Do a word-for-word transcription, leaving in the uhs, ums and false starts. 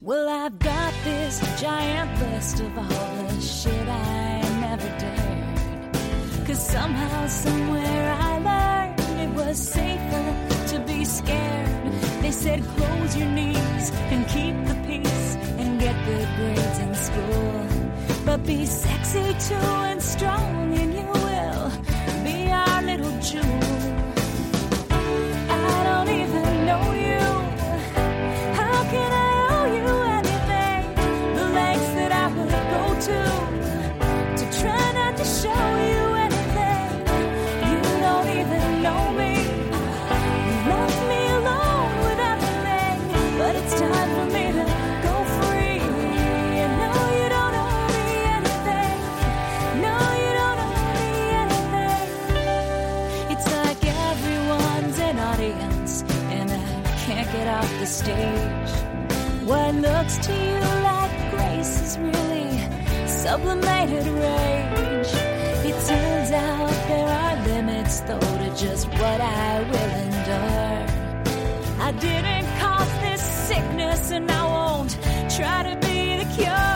Well, I've got this giant list of all the shit I never dared. Cause somehow, somewhere I learned it was safer to be scared. They said close your knees and keep the peace and get good grades in school. But be sexy too and strong and you will be our little jewel. I don't even know you. How can I owe you anything? The lengths that I would go to to try not to show you anything. You don't even know me. You left me alone with everything. But it's time for me to go free. And no, you don't owe me anything. No, you don't owe me anything. It's like everyone's an audience and I can't get off the stage. What looks to you like grace is really sublimated rage. It turns out there are limits though to just what I will endure. I didn't cause this sickness and I won't try to be the cure.